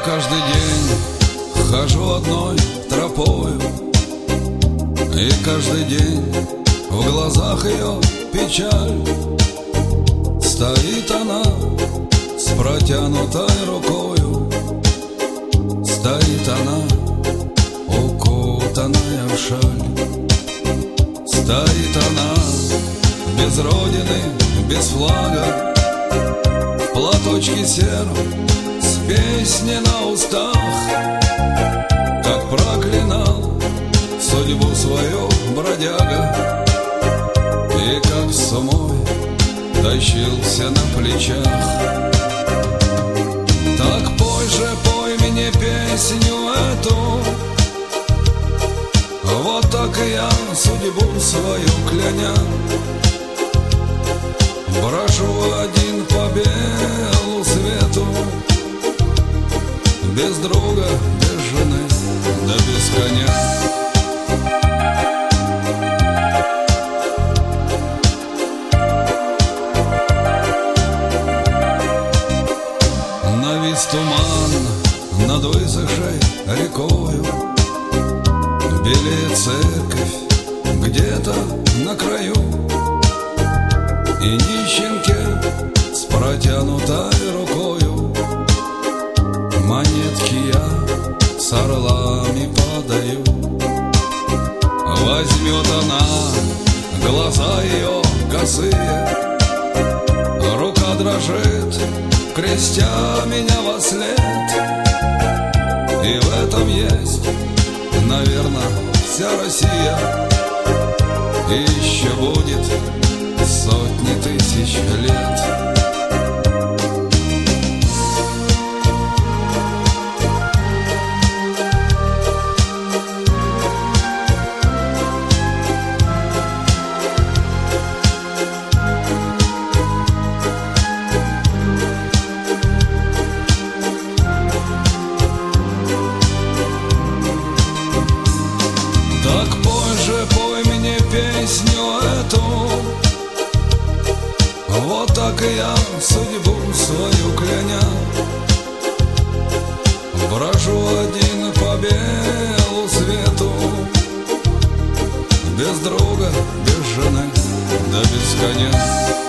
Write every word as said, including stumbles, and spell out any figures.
каждый день хожу одной тропою, и каждый день в глазах ее печаль. Стоит она с протянутой рукою, стоит она, укутанная в шаль. Стоит она без родины, без флага, в платочке сером, с песней на устах. Как проклинал судьбу свою бродяга, и как с умой тащился на плечах. Так пой же, пой мне песню эту, вот так и я судьбу свою кляня брожу один по белу свету, без друга, без жены, да без коня. Навис туман над высохшей рекою, белеет церковь где-то на краю, и нищенке с протянутой рукою монетки я с орлами подаю. Возьмет она, глаза ее косые, рука дрожит, крестя меня вослед. И в этом есть, наверное, вся Россия, и еще будет сотни тысяч лет. Так пой же, пой мне песню эту, вот так и я судьбу свою кляня брожу один по белу свету, без друга, без жены, да без коня.